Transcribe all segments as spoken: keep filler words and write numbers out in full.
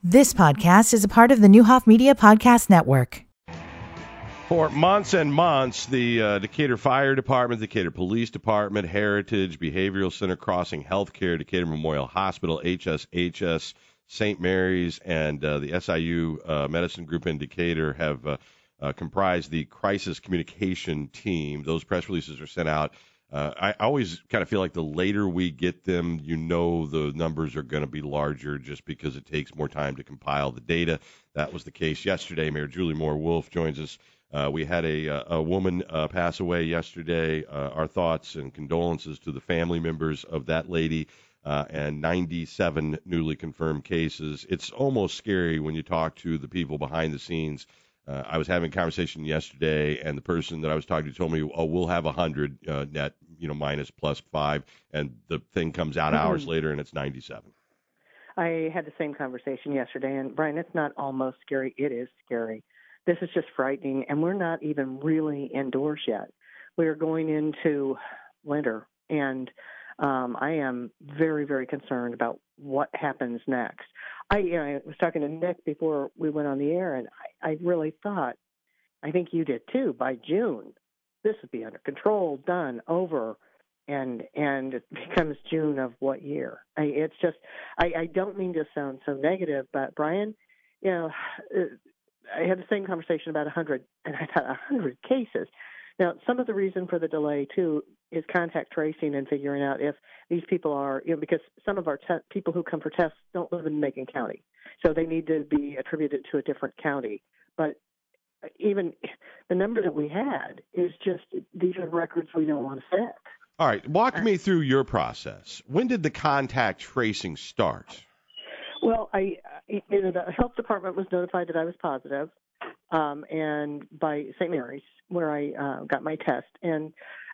This podcast is a part of the Newhoff Media Podcast Network. For months and months, the uh, Decatur Fire Department, Decatur Police Department, Heritage, Behavioral Center, Crossing Healthcare, Decatur Memorial Hospital, H S H S, Saint Mary's, and uh, the S I U uh, Medicine Group in Decatur have uh, uh, comprised the crisis communication team. Those press releases are sent out. Uh, I always kind of feel like the later we get them, you know the numbers are going to be larger just because it takes more time to compile the data. That was the case yesterday. Mayor Julie Moore Wolf joins us. Uh, we had a, a woman uh, pass away yesterday. Uh, our thoughts and condolences to the family members of that lady uh, and ninety-seven newly confirmed cases. It's almost scary when you talk to the people behind the scenes. Uh, I was having a conversation yesterday, and the person that I was talking to told me, oh, we'll have one hundred uh, net, you know, minus plus five, and the thing comes out mm-hmm. hours later, and it's ninety-seven. I had the same conversation yesterday, and, Brian, it's not almost scary. It is scary. This is just frightening, and we're not even really indoors yet. We are going into winter, and um, I am very, very concerned about what happens next. I, you know, I was talking to Nick before we went on the air, and I, I really thought, I think you did too, by June, this would be under control, done, over, and and it becomes June of what year? I, it's just, I, I don't mean to sound so negative, but Brian, you know, I had the same conversation about one hundred, and I thought one hundred cases. Now, some of the reason for the delay, too, is contact tracing and figuring out if these people are, you know, because some of our te- people who come for tests don't live in Macon County, so they need to be attributed to a different county. But even the number that we had is just, these are records we don't want to set. All right, walk me through your process. When did the contact tracing start? Well, I, you know, the health department was notified that I was positive, um, and by Saint Mary's, where I uh, got my test. And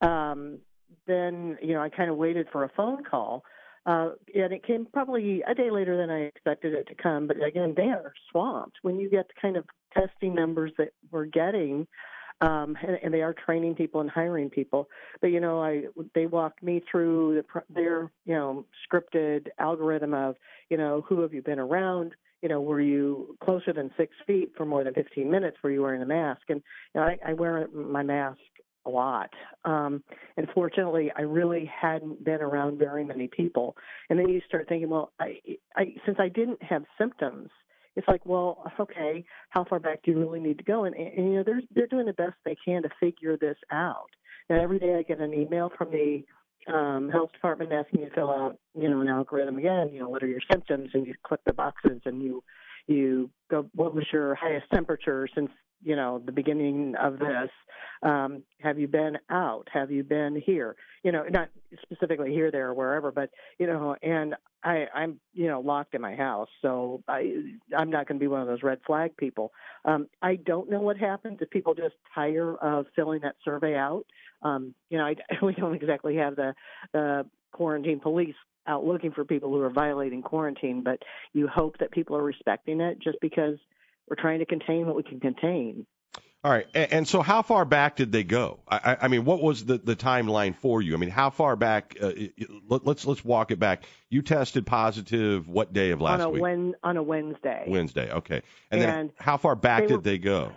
um, then, you know, I kind of waited for a phone call, uh, and it came probably a day later than I expected it to come. But again, they are swamped when you get the kind of testing numbers that we're getting. Um, and, and they are training people and hiring people. But, you know, I they walked me through the, their, you know, scripted algorithm of, you know, who have you been around? You know, were you closer than six feet for more than fifteen minutes? Were you wearing a mask? And, you know, I, I wear my mask a lot. Um, and fortunately, I really hadn't been around very many people. And then you start thinking, well, I, I since I didn't have symptoms, it's like, well, okay, how far back do you really need to go? And, and you know, they're, they're doing the best they can to figure this out. Now, every day I get an email from the um, health department asking you to fill out, you know, an algorithm again, you know, what are your symptoms? And you click the boxes and you, you go, what was your highest temperature since, you know, the beginning of this? Um, have you been out? Have you been here? You know, not specifically here, there, or wherever, but, you know, and I, I'm, you know, locked in my house, so I, I'm not going to be one of those red flag people. Um, I don't know what happens if people just tire of filling that survey out. Um, you know, I, we don't exactly have the, the quarantine police out looking for people who are violating quarantine, but you hope that people are respecting it just because we're trying to contain what we can contain. All right. And, and so how far back did they go? I, I mean, what was the, the timeline for you? I mean, how far back? Uh, let, let's let's walk it back. You tested positive what day of last on a week? Wen, on a Wednesday. Wednesday. Okay. And, and then how far back they did were, they go?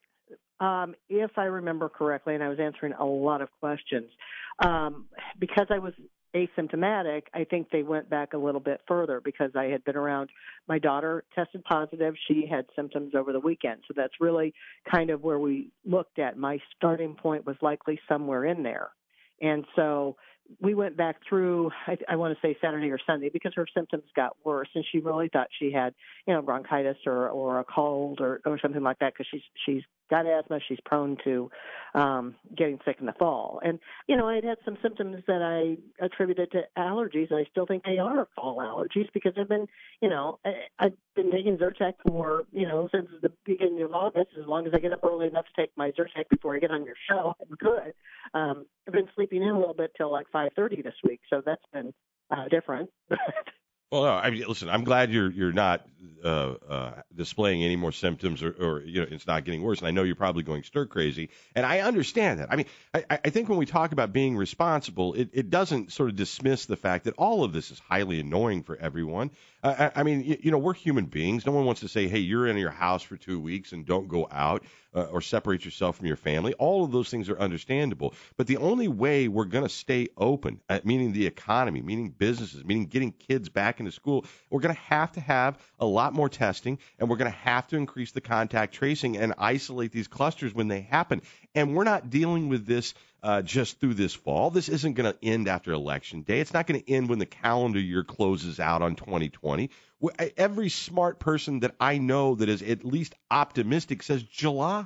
Um, if I remember correctly, and I was answering a lot of questions, um, because I was asymptomatic, I think they went back a little bit further because I had been around. My daughter tested positive. She had symptoms over the weekend. So that's really kind of where we looked at. My starting point was likely somewhere in there. And so we went back through, I, I want to say Saturday or Sunday, because her symptoms got worse, and she really thought she had, you know, bronchitis or, or a cold or, or something like that, because she's she's got asthma. She's prone to um, getting sick in the fall. And, you know, I had had some symptoms that I attributed to allergies, and I still think they are fall allergies because I've been, you know, I, I've been taking Zyrtec for, you know, since the beginning of August. As long as I get up early enough to take my Zyrtec before I get on your show, I'm good. Um, I've been sleeping in a little bit till like five thirty this week, so that's been uh, different. Well, no, I mean, listen, I'm glad you're you're not uh, uh, displaying any more symptoms, or, or you know, it's not getting worse. And I know you're probably going stir crazy, and I understand that. I mean, I, I think when we talk about being responsible, it, it doesn't sort of dismiss the fact that all of this is highly annoying for everyone. I, I mean, you, you know, we're human beings. No one wants to say, hey, you're in your house for two weeks and don't go out uh, or separate yourself from your family. All of those things are understandable. But the only way we're going to stay open, uh, meaning the economy, meaning businesses, meaning getting kids back into school, we're going to have to have a lot more testing, and we're going to have to increase the contact tracing and isolate these clusters when they happen. And we're not dealing with this uh, just through this fall. This isn't going to end after Election Day. It's not going to end when the calendar year closes out on twenty twenty. Every smart person that I know that is at least optimistic says July.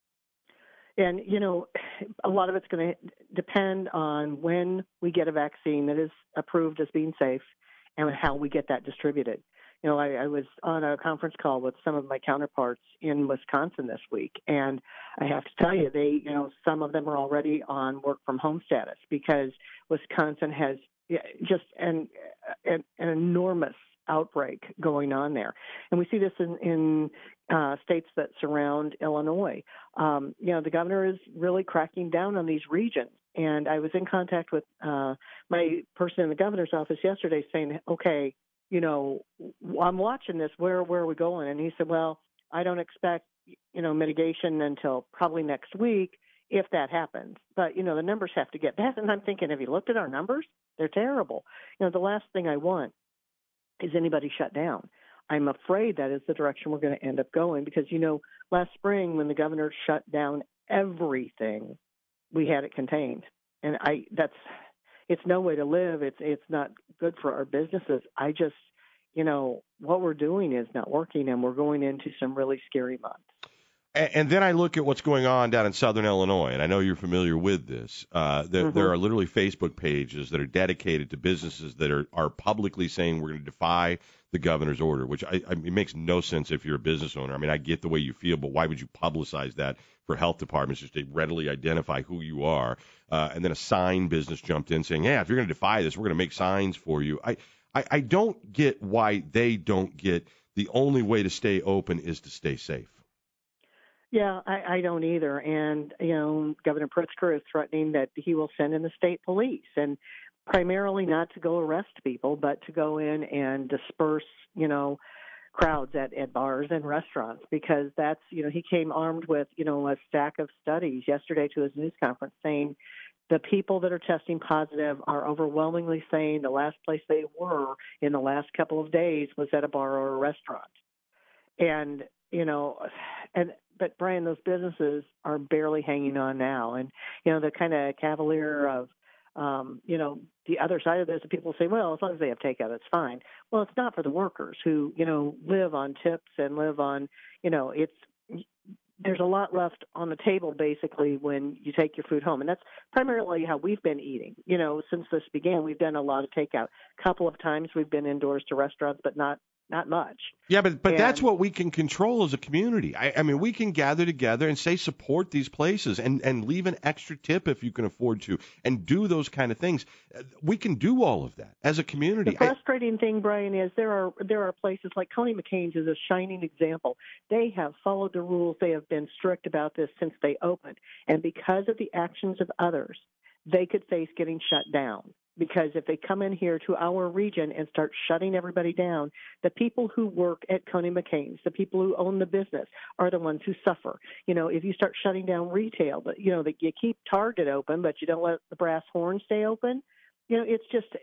And, you know, a lot of it's going to depend on when we get a vaccine that is approved as being safe and how we get that distributed. You know, I, I was on a conference call with some of my counterparts in Wisconsin this week, and I have to tell you, they, you know, some of them are already on work from home status because Wisconsin has just an, an, an enormous outbreak going on there. And we see this in, in uh, states that surround Illinois. Um, you know, the governor is really cracking down on these regions. And I was in contact with uh, my person in the governor's office yesterday saying, okay, you know, I'm watching this. Where, where are we going? And he said, well, I don't expect, you know, mitigation until probably next week if that happens. But, you know, the numbers have to get back. And I'm thinking, have you looked at our numbers? They're terrible. You know, the last thing I want is anybody shut down. I'm afraid that is the direction we're going to end up going because, you know, last spring when the governor shut down everything, we had it contained. And I that's it's no way to live. It's it's not good for our businesses. I just, you know, what we're doing is not working, and we're going into some really scary months. And, and then I look at what's going on down in southern Illinois, and I know you're familiar with this. Uh, there, mm-hmm. there are literally Facebook pages that are dedicated to businesses that are, are publicly saying we're going to defy the governor's order, which I, I, it makes no sense if you're a business owner. I mean, I get the way you feel, but why would you publicize that for health departments just to readily identify who you are? Uh, and then a sign business jumped in saying, yeah, if you're going to defy this, we're going to make signs for you. I, I, I don't get why they don't get the only way to stay open is to stay safe. Yeah, I, I don't either. And, you know, Governor Pritzker is threatening that he will send in the state police, and primarily not to go arrest people, but to go in and disperse, you know, crowds at, at bars and restaurants, because that's, you know, he came armed with, you know, a stack of studies yesterday to his news conference saying the people that are testing positive are overwhelmingly saying the last place they were in the last couple of days was at a bar or a restaurant. And, you know, and but Brian, those businesses are barely hanging on now. And, you know, the kind of cavalier of, um, you know, the other side of this, people say, well, as long as they have takeout, it's fine. Well, it's not for the workers who, you know, live on tips and live on, you know, it's, there's a lot left on the table basically when you take your food home. And that's primarily how we've been eating. You know, since this began, we've done a lot of takeout. A couple of times we've been indoors to restaurants, but not Not much. Yeah, but but and, that's what we can control as a community. I, I mean, we can gather together and say support these places and, and leave an extra tip if you can afford to and do those kind of things. We can do all of that as a community. The frustrating I, thing, Brian, is there are there are places like Coney McCain's is a shining example. They have followed the rules. They have been strict about this since they opened. And because of the actions of others, they could face getting shut down. Because if they come in here to our region and start shutting everybody down, the people who work at Coney McCain's, the people who own the business, are the ones who suffer. You know, if you start shutting down retail, but you know, that you keep Target open, but you don't let the brass horn stay open, you know, it's just,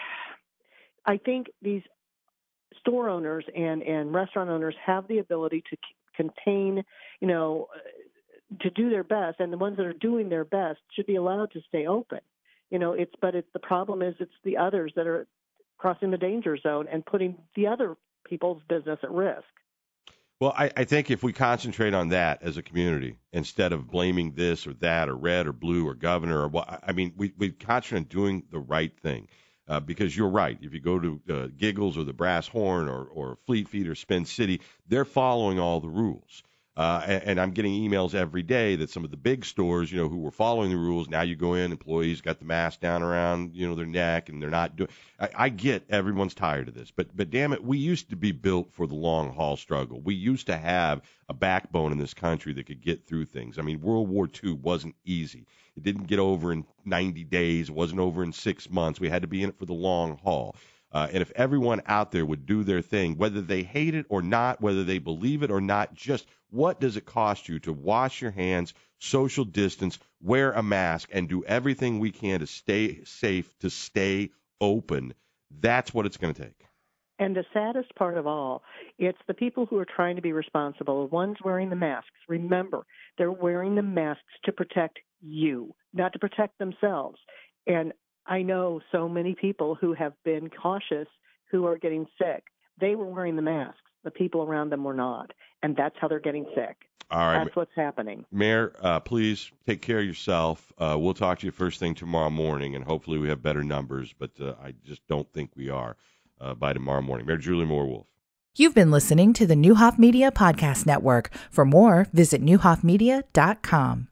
I think these store owners and, and restaurant owners have the ability to contain, you know, to do their best, and the ones that are doing their best should be allowed to stay open. You know, it's but it's the problem is it's the others that are crossing the danger zone and putting the other people's business at risk. Well, I, I think if we concentrate on that as a community instead of blaming this or that or red or blue or governor or what, I mean, we we concentrate on doing the right thing. Uh, because you're right. If you go to uh, Giggles or the Brass Horn or, or Fleet Feet or Spin City, they're following all the rules. Uh, and, and I'm getting emails every day that some of the big stores, you know, who were following the rules, now you go in, employees got the mask down around, you know, their neck, and they're not doing. I, I get everyone's tired of this, but but damn it, we used to be built for the long haul struggle. We used to have a backbone in this country that could get through things. I mean, World War Two wasn't easy. It didn't get over in ninety days. It wasn't over in six months. We had to be in it for the long haul. Uh, and if everyone out there would do their thing, whether they hate it or not, whether they believe it or not, just what does it cost you to wash your hands, social distance, wear a mask, and do everything we can to stay safe, to stay open? That's what it's going to take. And the saddest part of all, it's the people who are trying to be responsible, the ones wearing the masks. Remember, they're wearing the masks to protect you, not to protect themselves. And I know so many people who have been cautious who are getting sick. They were wearing the masks. The people around them were not. And that's how they're getting sick. All right. That's what's happening. Mayor, uh, please take care of yourself. Uh, we'll talk to you first thing tomorrow morning, and hopefully we have better numbers, but uh, I just don't think we are uh, by tomorrow morning. Mayor Julie Moore-Wolf. You've been listening to the Neuhoff Media Podcast Network. For more, visit neuhoff media dot com.